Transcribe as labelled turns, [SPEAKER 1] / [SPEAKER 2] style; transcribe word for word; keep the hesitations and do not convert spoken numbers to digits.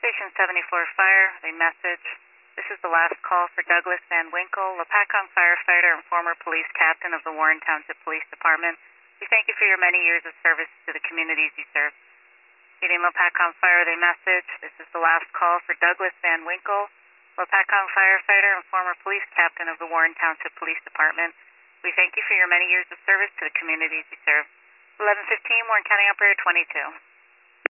[SPEAKER 1] Station seventy-four Fire, a message. This is the last call for Douglas Van Winkle, Lapacong firefighter and former police captain of the Warren Township Police Department. We thank you for your many years of service to the communities you serve. Meeting Lapacong Fire, a message. This is the last call for Douglas Van Winkle, Lapacong firefighter and former police captain of the Warren Township Police Department. We thank you for your many years of service to the communities you serve. eleven fifteen, Warren County Operator twenty-two.